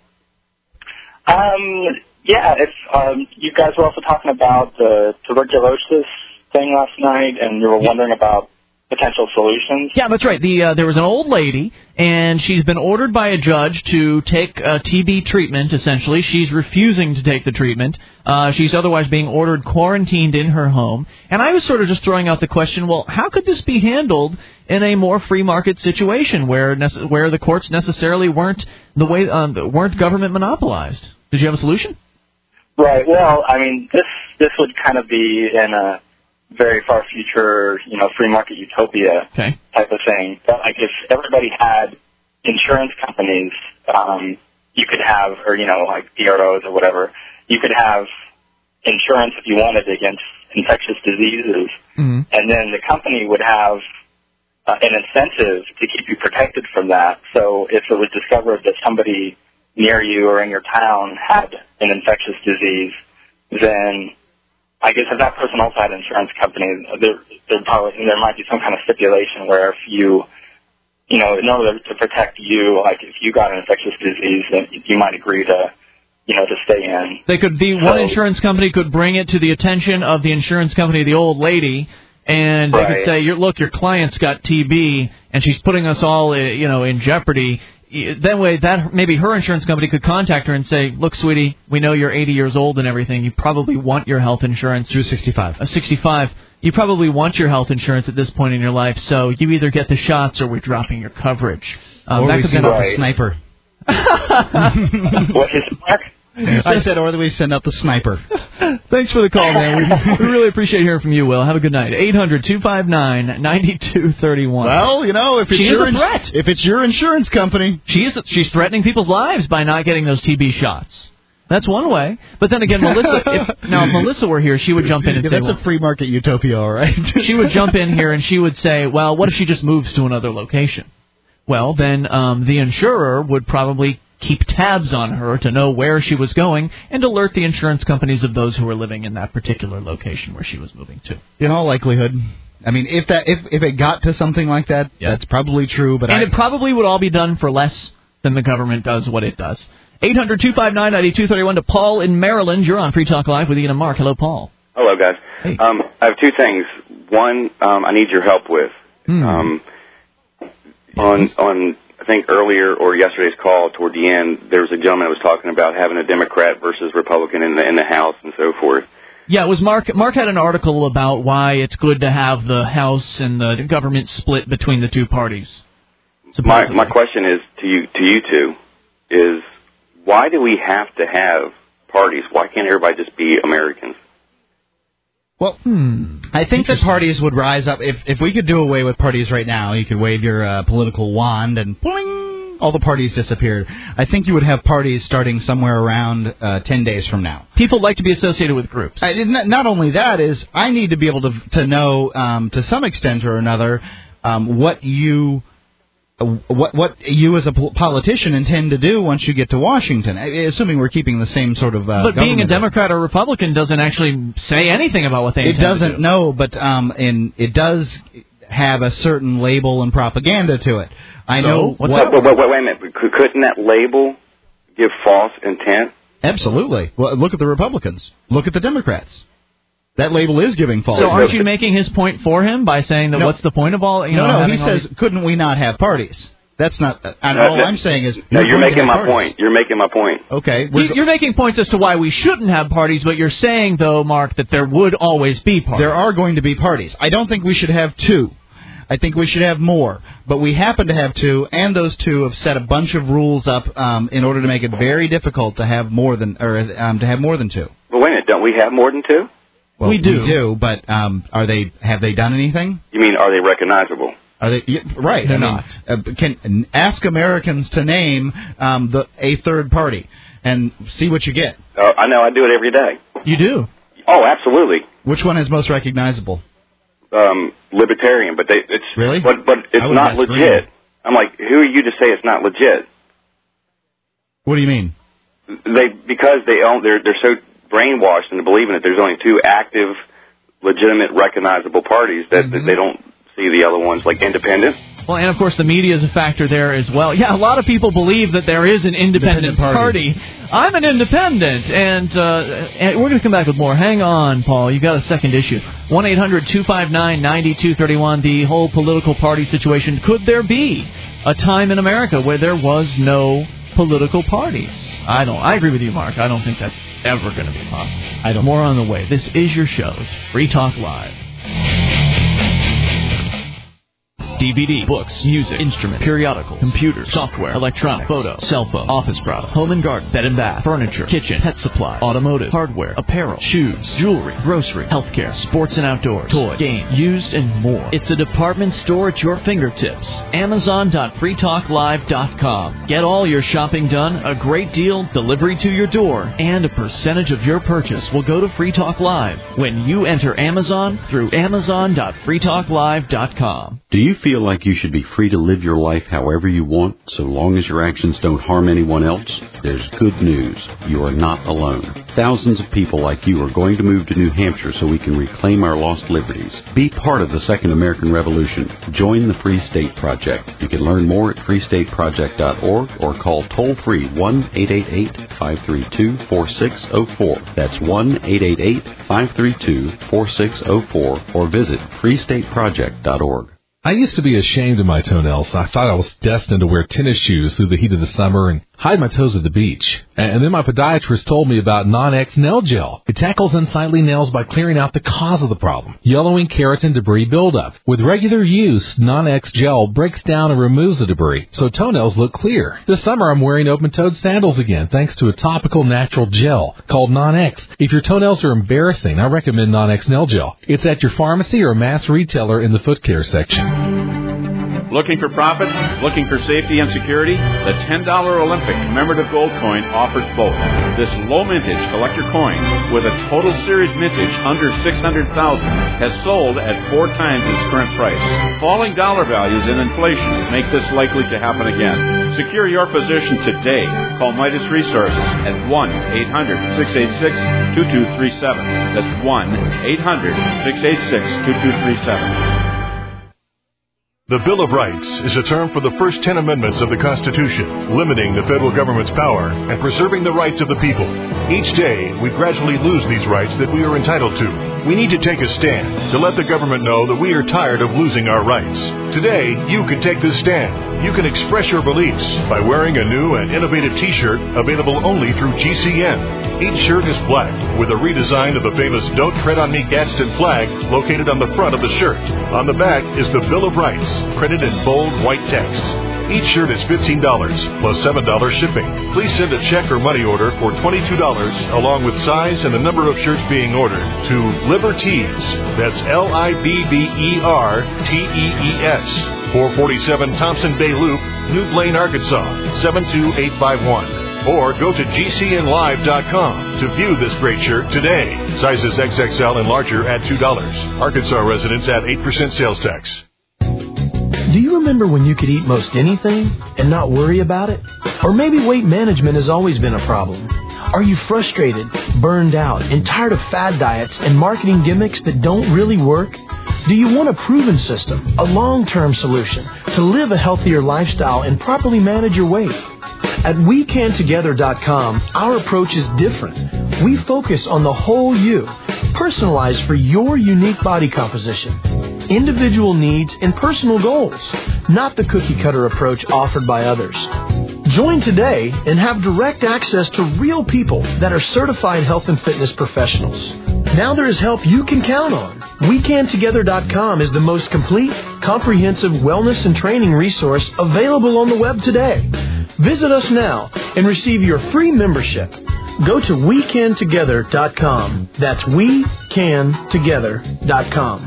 Um, yeah, if um, you guys were also talking about the tuberculosis thing last night, and you were wondering about potential solutions. Yeah, that's right. The uh, there was an old lady, and she's been ordered by a judge to take uh, T B treatment, essentially. She's refusing to take the treatment. Uh, she's otherwise being ordered quarantined in her home. And I was sort of just throwing out the question, well, how could this be handled in a more free market situation where nece- where the courts necessarily weren't the way um, weren't government monopolized? Did you have a solution? Right, well, I mean, this this would kind of be in a very far future, you know, free market utopia okay. type of thing. But like if everybody had insurance companies, um, you could have, or you know, like P R Os or whatever, you could have insurance if you wanted against infectious diseases, Mm-hmm. and then the company would have uh, an incentive to keep you protected from that. So if it was discovered that somebody near you or in your town had an infectious disease, then I guess if that person also had an insurance company, there there probably there might be some kind of stipulation where if you, you know, in order to protect you, like if you got an infectious disease, then you might agree to, you know, to stay in. They could the one insurance company could bring it to the attention of the insurance company, the old lady, and they Right. could say, "Your look, your client's got T B, and she's putting us all, uh, you know, in jeopardy." That way, that maybe her insurance company could contact her and say, "Look, sweetie, we know you're eighty years old and everything. You probably want your health insurance through sixty-five. Uh, sixty-five. You probably want your health insurance at this point in your life. So you either get the shots or we're dropping your coverage." Um, or that we could send be out the sniper. What is Mark? I said, or we send out the sniper. Thanks for the call, man. We, we really appreciate hearing from you, Will. Have a good night. eight hundred two five nine nine two three one. Well, you know, if it's she your is a ins- threat. if it's your insurance company, she is. She's threatening people's lives by not getting those T B shots. That's one way. But then again, Melissa. If, now, if Melissa were here, she would jump in and yeah, say, that's well, a free market utopia, all right. she would jump in here and she would say, well, what if she just moves to another location? Well, then um, the insurer would probably keep tabs on her to know where she was going and alert the insurance companies of those who were living in that particular location where she was moving to. In all likelihood, I mean, if that if if it got to something like that, Yeah. that's probably true. But And I, it probably would all be done for less than the government does what it does. eight hundred two five nine nine two three one to Paul in Maryland. You're on Free Talk Live with Ian and Mark. Hello, Paul. Hello, guys. Um, I have two things. One, um, I need your help with. Hmm. Um, on on I think earlier or yesterday's call toward the end, there was a gentleman that was talking about having a Democrat versus Republican in the in the House and so forth. Yeah, it was Mark. Mark had an article about why it's good to have the House and the government split between the two parties. My my question is to you to you two is why do we have to have parties? Why can't everybody just be Americans? Well, hmm. I think that parties would rise up. If if we could do away with parties right now, you could wave your uh, political wand and boing, all the parties disappeared. I think you would have parties starting somewhere around uh, ten days from now. People like to be associated with groups. I, not, not only that is, I need to be able to to know um, to some extent or another um, what you... What what you as a politician intend to do once you get to Washington, assuming we're keeping the same sort of uh, But being a government. Democrat or Republican doesn't actually say anything about what they It intend doesn't, to do. no, but um, in, it does have a certain label and propaganda to it. I So, know... What's what, wait, wait, wait, wait a minute. C- Couldn't that label give false intent? Absolutely. Well, look at the Republicans. Look at the Democrats. That label is giving false. So aren't you making his point for him by saying that No. what's the point of all, you no, know, no, having he all says, these- couldn't we not have parties? That's not... Uh, and No, all no, I'm saying is... No, you're going to making have my parties. point. You're making my point. Okay. You- You're making points as to why we shouldn't have parties, but you're saying, though, Mark, that there would always be parties. There are going to be parties. I don't think we should have two. I think we should have more. But we happen to have two, and those two have set a bunch of rules up um, in order to make it very difficult to have more than or um, to have more than two. But wait a minute. Don't we have more than two? Well, we do. We do, but um, are they? Have they done anything? You mean, are they recognizable? Are they yeah, right? They're I mean, not. Uh, can ask Americans to name um, the a third party and see what you get. Uh, I know. I do it every day. You do? Oh, absolutely. Which one is most recognizable? Um, libertarian, but they it's really, but but it's I would not guess legit. green. I'm like, who are you to say it's not legit? What do you mean? They because they own they're they're so brainwashed into believing that there's only two active, legitimate, recognizable parties that, Mm-hmm. that they don't see the other ones like independent. Well, and of course the media is a factor there as well. Yeah, a lot of people believe that there is an independent, Independent party. party. I'm an independent, and, uh, and we're going to come back with more. Hang on, Paul. You got a second issue. one eight hundred two five nine nine two three one. The whole political party situation. Could there be a time in America where there was no political parties? I don't. I agree with you, Mark. I don't think that's ever going to be possible. I don't. More on the way. This is your show. It's Free Talk Live. D V D, books, music, instruments, periodicals, computers, software, electronic, photo, cell phone, office product, home and garden, bed and bath, furniture, kitchen, pet supply, automotive, hardware, apparel, shoes, jewelry, grocery, healthcare, sports and outdoors, toys, games, used, and more. It's a department store at your fingertips. Amazon dot free talk live dot com. Get all your shopping done, a great deal, delivery to your door, and a percentage of your purchase will go to Free Talk Live when you enter Amazon through Amazon dot free talk live dot com. Do you feel like you should be free to live your life however you want, so long as your actions don't harm anyone else? There's good news. You are not alone. Thousands of people like you are going to move to New Hampshire so we can reclaim our lost liberties. Be part of the Second American Revolution. Join the Free State Project. You can learn more at free state project dot org or call toll-free one eight eight eight, five three two, four six zero four. That's one eight eight eight, five three two, four six zero four or visit free state project dot org. I used to be ashamed of my toenails. I thought I was destined to wear tennis shoes through the heat of the summer and hide my toes at the beach. And then my podiatrist told me about Non-X Nail Gel. It tackles unsightly nails by clearing out the cause of the problem, yellowing, keratin, debris buildup. With regular use, Non-X Gel breaks down and removes the debris, so toenails look clear. This summer I'm wearing open-toed sandals again, thanks to a topical natural gel called Non-X. If your toenails are embarrassing, I recommend Non-X Nail Gel. It's at your pharmacy or mass retailer in the foot care section. Looking for profit? Looking for safety and security? The ten dollar Olympic commemorative gold coin offers both. This low mintage collector coin with a total series mintage under six hundred thousand dollars has sold at four times its current price. Falling dollar values and inflation make this likely to happen again. Secure your position today. Call Midas Resources at one eight hundred, six eight six, two two three seven. That's one eight hundred, six eight six, two two three seven. The Bill of Rights is a term for the first ten amendments of the Constitution, limiting the federal government's power and preserving the rights of the people. Each day, we gradually lose these rights that we are entitled to. We need to take a stand to let the government know that we are tired of losing our rights. Today, you can take this stand. You can express your beliefs by wearing a new and innovative T-shirt available only through G C N. Each shirt is black with a redesign of the famous Don't Tread on Me Gadsden flag located on the front of the shirt. On the back is the Bill of Rights, printed in bold white text. Each shirt is fifteen dollars plus seven dollars shipping. Please send a check or money order for twenty-two dollars along with size and the number of shirts being ordered to Libertees. That's L I B B E R T E E S. four forty-seven Thompson Bay Loop, New Blaine, Arkansas, seven two eight five one. Or go to G C N live dot com to view this great shirt today. Sizes X X L and larger at two dollars. Arkansas residents at eight percent sales tax. Do you remember when you could eat most anything and not worry about it? Or maybe weight management has always been a problem. Are you frustrated, burned out, and tired of fad diets and marketing gimmicks that don't really work? Do you want a proven system, a long-term solution to live a healthier lifestyle and properly manage your weight? At we can together dot com, our approach is different. We focus on the whole you, personalized for your unique body composition, individual needs, and personal goals, not the cookie-cutter approach offered by others. Join today and have direct access to real people that are certified health and fitness professionals. Now there is help you can count on. we can together dot com is the most complete, comprehensive wellness and training resource available on the web today. Visit us now and receive your free membership. Go to we can together dot com. That's we can together dot com.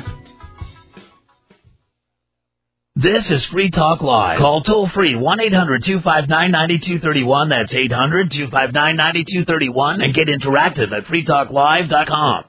This is Free Talk Live. Call toll free one eight hundred two five nine nine two three one. That's eight hundred two five nine nine two three one. And get interactive at free talk live dot com.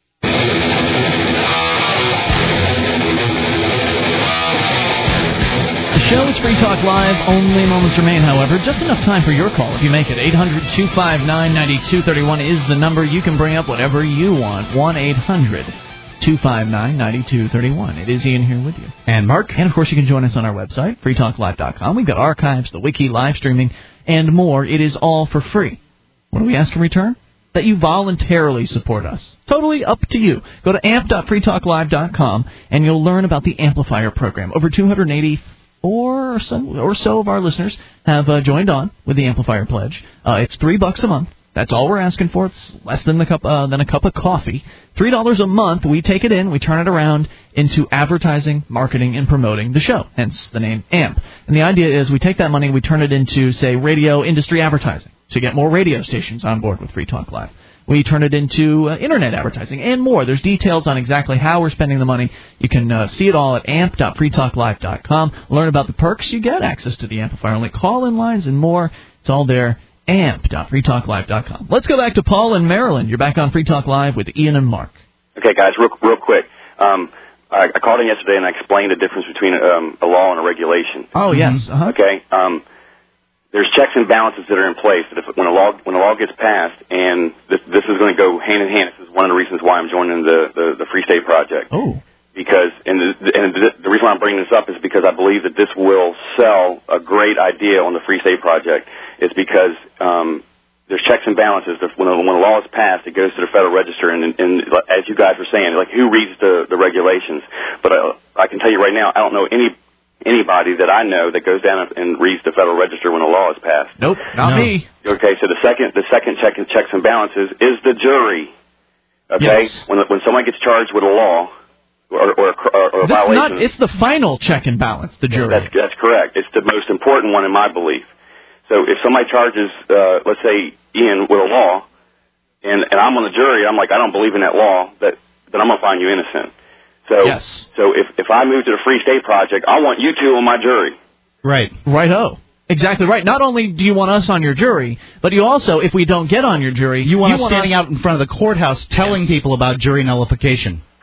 The show is Free Talk Live. Only moments remain, however. Just enough time for your call. If you make it, eight hundred two five nine nine two three one is the number. You can bring up whatever you want. one eight hundred two five nine nine two three one. It is Ian here with you. And Mark. And, of course, you can join us on our website, free talk live dot com. We've got archives, the wiki, live streaming, and more. It is all for free. What do we ask in return? That you voluntarily support us. Totally up to you. Go to amp dot free talk live dot com, and you'll learn about the Amplifier program. Over two hundred eighty-four or so, or so of our listeners have uh, joined on with the Amplifier Pledge. Uh, it's three bucks a month. That's all we're asking for. It's less than the cup uh, than a cup of coffee. Three dollars a month. We take it in, we turn it around into advertising, marketing, and promoting the show. Hence the name AMP. And the idea is we take that money, we turn it into, say, radio industry advertising to get more radio stations on board with Free Talk Live. We turn it into uh, internet advertising and more. There's details on exactly how we're spending the money. You can uh, see it all at amp dot free talk live dot com. Learn about the perks you get, access to the Amplifier only call-in lines and more. It's all there. amp dot free talk live dot com. Let's go back to Paul in Maryland. You're back on Free Talk Live with Ian and Mark. Okay, guys, real, real quick. Um, I, I called in yesterday and I explained the difference between um, a law and a regulation. Oh, yes. Uh-huh. Okay. Um, there's checks and balances that are in place that if when a law when a law gets passed, and this this is going to go hand in hand. This is one of the reasons why I'm joining the the, the Free State Project. Oh. Because and the, and the, the reason why I'm bringing this up is because I believe that this will sell a great idea on the Free State Project. It's because um, there's checks and balances. When a, when a law is passed, it goes to the Federal Register, and, and as you guys were saying, like who reads the, the regulations? But uh, I can tell you right now, I don't know any anybody that I know that goes down and reads the Federal Register when a law is passed. Nope, not no. me. Okay, so the second the second check and checks and balances is the jury. Okay, yes. when when someone gets charged with a law. Or, or, or, or a That's violation. not, it's the final check and balance, the jury. That's, that's correct. It's the most important one in my belief. So if somebody charges, uh, let's say, Ian with a law, and, and I'm on the jury, I'm like, I don't believe in that law, that, then I'm going to find you innocent. So, yes. so if, if I move to the Free State Project, I want you two on my jury. Right. Right-o. Exactly right. Not only do you want us on your jury, but you also, if we don't get on your jury, you want you us want standing us... out in front of the courthouse telling yes. people about jury nullification.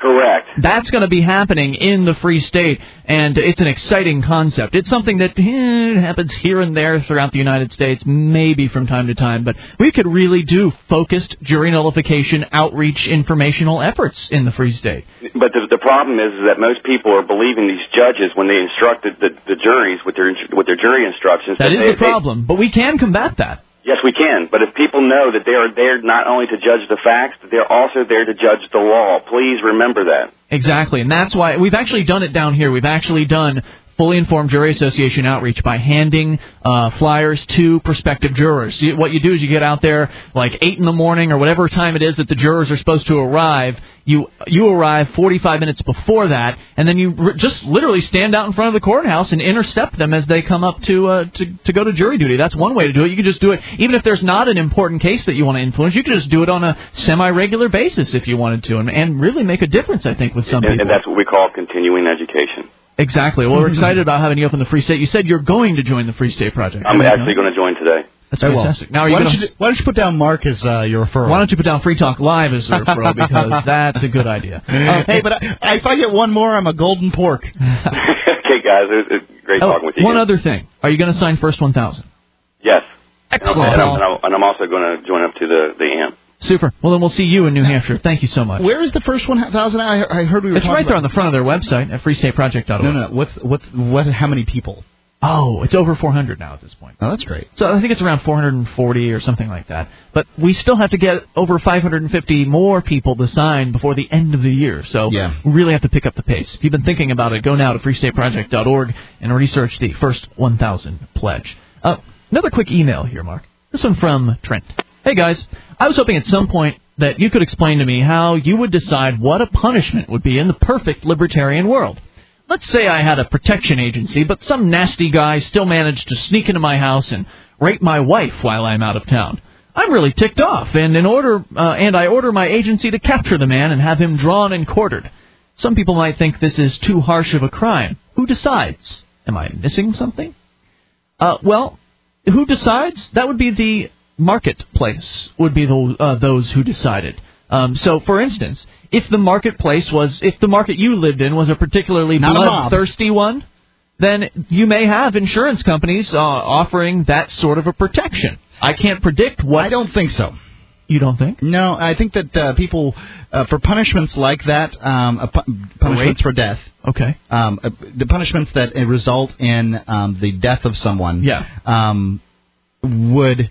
Correct. That's going to be happening in the Free State, and it's an exciting concept. It's something that eh, happens here and there throughout the United States, maybe from time to time, but we could really do focused jury nullification, outreach, informational efforts in the Free State. But the, the problem is that most people are believing these judges when they instructed the, the juries with their with their jury instructions. That is they, the problem, but we can combat that. Yes, we can. But if people know that they are there not only to judge the facts, but they're also there to judge the law. Please remember that. Exactly, and that's why we've actually done it down here. We've actually done fully informed jury association outreach by handing uh, flyers to prospective jurors. You, what you do is you get out there like eight in the morning or whatever time it is that the jurors are supposed to arrive. You you arrive forty-five minutes before that, and then you r- just literally stand out in front of the courthouse and intercept them as they come up to uh, to to go to jury duty. That's one way to do it. You can just do it even if there's not an important case that you want to influence. You can just do it on a semi-regular basis if you wanted to, and, and really make a difference, I think, with some and, people. And that's what we call continuing education. Exactly. Well, we're excited about having you up in the Free State. You said you're going to join the Free State Project. I'm actually going to join today. That's fantastic. Now, are you why, gonna, don't you, why don't you put down Mark as uh, your referral? Why don't you put down Free Talk Live as a referral, because that's a good idea. Uh, hey, but I, if I get one more, I'm a golden pork. Okay, guys. It was great oh, talking with you. One again. other thing. Are you going to sign First one thousand? Yes. Excellent. And I'm, and I'm, and I'm, and I'm also going to join up to the, the A M. Super. Well, then we'll see you in New Hampshire. Thank you so much. Where is the first one thousand? I, I heard we were It's talking right there about on the front of their website at free state project dot org. No, no, no. What's, what's, what, how many people? Oh, it's over four hundred now at this point. Oh, that's great. So I think it's around four hundred forty or something like that. But we still have to get over five hundred fifty more people to sign before the end of the year. So yeah. we really have to pick up the pace. If you've been thinking about it, go now to free state project dot org and research the first one thousand pledge. Uh, another quick email here, Mark. This one from Trent. Hey, guys. I was hoping at some point that you could explain to me how you would decide what a punishment would be in the perfect libertarian world. Let's say I had a protection agency, but some nasty guy still managed to sneak into my house and rape my wife while I'm out of town. I'm really ticked off, and in order, uh, and I order my agency to capture the man and have him drawn and quartered. Some people might think this is too harsh of a crime. Who decides? Am I missing something? Uh, well, who decides? That would be the marketplace, would be the, uh, those who decided. Um, so, for instance, if the marketplace was, if the market you lived in was a particularly Not a mob. bloodthirsty one, then you may have insurance companies uh, offering that sort of a protection. I can't predict what... I don't think so. You don't think? No, I think that uh, people, uh, for punishments like that, um, uh, pu- punishments for death, okay, um, uh, the punishments that uh, result in um, the death of someone, yeah. um, would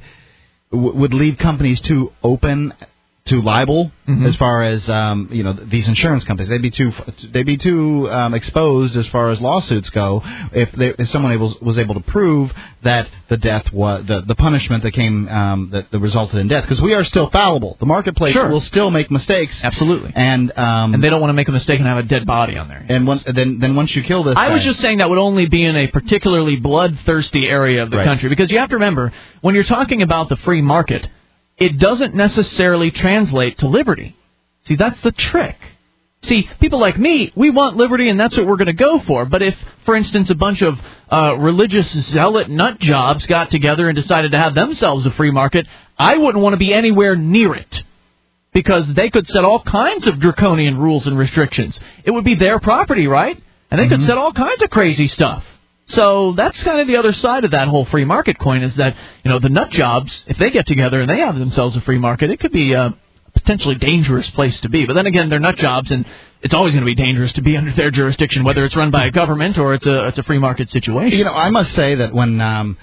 w- would leave companies too open to libel, mm-hmm. as far as um, you know, these insurance companies. They'd be too they'd be too um, exposed as far as lawsuits go if, they, if someone able, was able to prove that the death was the, the punishment that came um, that, that resulted in death. Because we are still fallible. The marketplace sure. will still make mistakes. Absolutely. And um, and they don't want to make a mistake and have a dead body on there. And once then then once you kill this, I guy, was just saying that would only be in a particularly bloodthirsty area of the right. country, because you have to remember when you're talking about the free market, it doesn't necessarily translate to liberty. See, that's the trick. See, people like me, we want liberty, and that's what we're going to go for. But if, for instance, a bunch of uh, religious zealot nut jobs got together and decided to have themselves a free market, I wouldn't want to be anywhere near it, because they could set all kinds of draconian rules and restrictions. It would be their property, right? And they mm-hmm. could set all kinds of crazy stuff. So that's kind of the other side of that whole free market coin, is that, you know, the nut jobs, if they get together and they have themselves a free market, it could be a potentially dangerous place to be. But then again, they're nut jobs, and it's always going to be dangerous to be under their jurisdiction, whether it's run by a government or it's a it's a free market situation. You know, I must say that when um,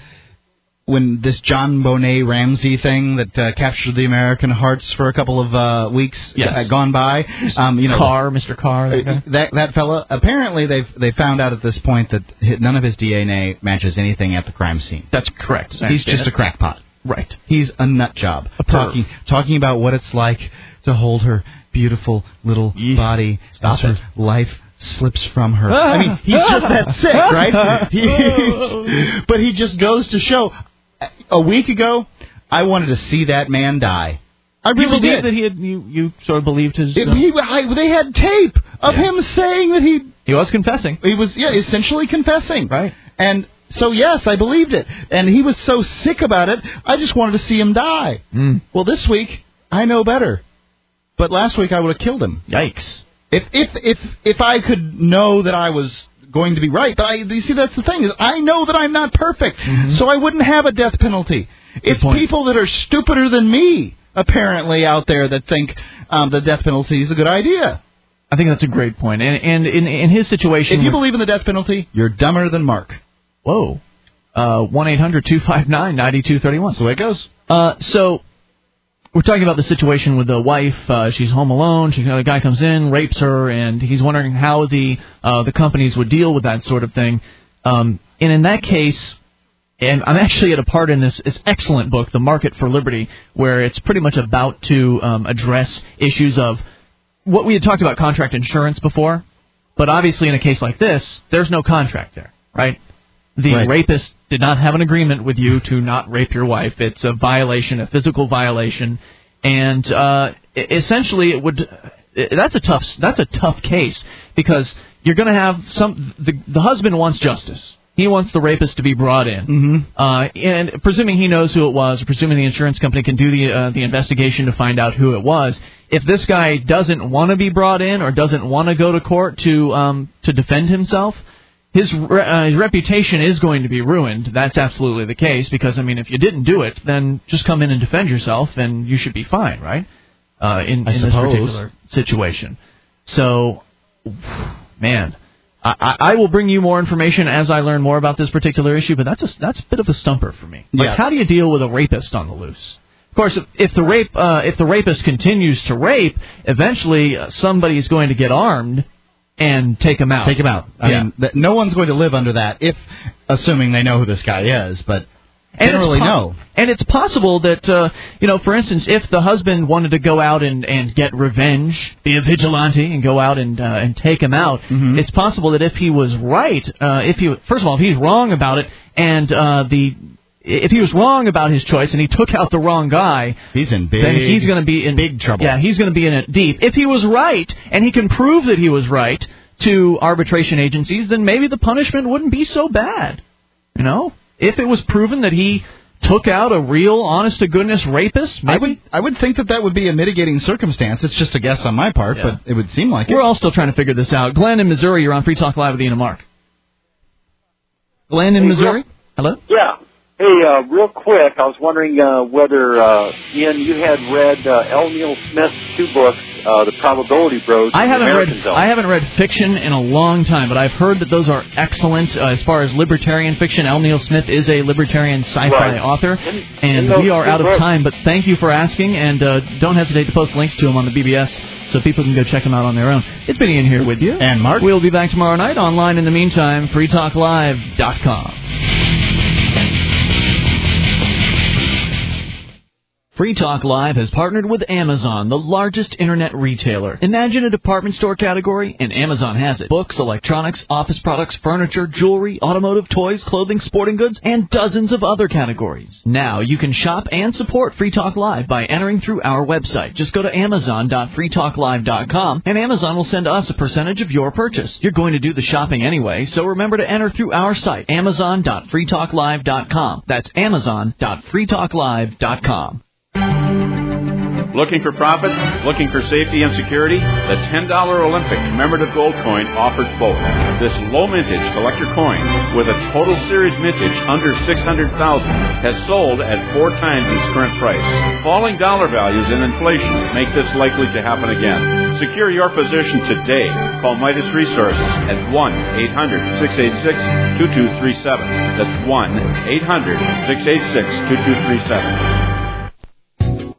when this John Bonet Ramsey thing that uh, captured the American hearts for a couple of uh, weeks yes. uh, gone by, um, you know, Carr, Mister Carr, that, guy. that that fella. Apparently, they've they found out at this point that none of his D N A matches anything at the crime scene. That's correct. He's just a crackpot. Right. He's a nut job. A talking talking about what it's like to hold her beautiful little Yeesh. body Stop as her it. life slips from her. Ah. I mean, he's just that sick, right? He, but he just goes to show. A week ago, I wanted to see that man die. I really you believe did. that he had, you, you sort of believed his... It, uh, he, I, they had tape of yeah. him saying that he... He was confessing. He was, yeah, essentially confessing. Right. And so, yes, I believed it. And he was so sick about it, I just wanted to see him die. Mm. Well, this week, I know better. But last week, I would have killed him. Yikes. If if if if I could know that I was going to be right, but I, you see, that's the thing is I know that I'm not perfect, mm-hmm. so I wouldn't have a death penalty. Good it's point. People that are stupider than me, apparently, out there that think um, the death penalty is a good idea. I think that's a great point. And, and in, in his situation... If you believe in the death penalty, you're dumber than Mark. Whoa. Uh, one eight hundred two five nine nine two three one. That's the way it goes. Uh, so, we're talking about the situation with the wife. Uh, she's home alone. She, the guy comes in, rapes her, and he's wondering how the uh, the companies would deal with that sort of thing. Um, and in that case... And I'm actually at a part in this, this excellent book, The Market for Liberty, where it's pretty much about to um, address issues of what we had talked about contract insurance before, but obviously in a case like this, there's no contract there, right? The right. rapist did not have an agreement with you to not rape your wife. It's a violation, a physical violation, and uh, essentially it would. That's a tough. That's a tough case because you're going to have some. The, the husband wants justice. He wants the rapist to be brought in, mm-hmm. uh, and presuming he knows who it was, or presuming the insurance company can do the uh, the investigation to find out who it was. If this guy doesn't want to be brought in or doesn't want to go to court to um, to defend himself, his re- uh, his reputation is going to be ruined. That's absolutely the case because I mean, if you didn't do it, then just come in and defend yourself, and you should be fine, right? Uh, in I in suppose. this particular situation. So, man. I, I will bring you more information as I learn more about this particular issue, but that's a, that's a bit of a stumper for me. Like, yeah. How do you deal with a rapist on the loose? Of course, if, if the rape uh, if the rapist continues to rape, eventually uh, somebody is going to get armed and take him out. Take him out. I yeah. mean, th- no one's going to live under that, if assuming they know who this guy is, but. And Generally, it's po- no. And it's possible that, uh, you know, for instance, if the husband wanted to go out and, and get revenge, be a vigilante, and go out and uh, and take him out, mm-hmm. it's possible that if he was right, uh, if he first of all, if he's wrong about it, and uh, the if he was wrong about his choice and he took out the wrong guy, he's in big, then he's going to be in big trouble. Yeah, he's going to be in it deep. If he was right and he can prove that he was right to arbitration agencies, then maybe the punishment wouldn't be so bad. You know, if it was proven that he took out a real, honest-to-goodness rapist, maybe? I would, I would think that that would be a mitigating circumstance. It's just a guess on my part, yeah. but it would seem like We're it. all still trying to figure this out. Glenn in Missouri, you're on Free Talk Live with Ian and Mark. Glenn in hey, Missouri? Real, Hello? Yeah. Hey, uh, real quick, I was wondering uh, whether, uh, Ian, you had read uh, L. Neil Smith's two books, uh, The Probability Bros. I haven't American read. Zone. I haven't read fiction in a long time, but I've heard that those are excellent uh, as far as libertarian fiction. L. Neil Smith is a libertarian sci-fi right. author, and, and and we are out of books. time. But thank you for asking, and uh, don't hesitate to post links to them on the B B S so people can go check them out on their own. It's been Ian here with you, and Mark. We'll be back tomorrow night online. In the meantime, free talk live dot com. Free Talk Live has partnered with Amazon, the largest internet retailer. Imagine a department store category, and Amazon has it. Books, electronics, office products, furniture, jewelry, automotive, toys, clothing, sporting goods, and dozens of other categories. Now you can shop and support Free Talk Live by entering through our website. Just go to amazon dot free talk live dot com, and Amazon will send us a percentage of your purchase. You're going to do the shopping anyway, so remember to enter through our site, amazon dot free talk live dot com. That's amazon dot free talk live dot com. Looking for profit? Looking for safety and security? The ten dollar Olympic commemorative gold coin offers both. This low mintage collector coin with a total series mintage under six hundred thousand has sold at four times its current price. Falling dollar values and inflation make this likely to happen again. Secure your position today. Call Midas Resources at one eight hundred six eight six two two three seven. That's one eight hundred six eight six two two three seven.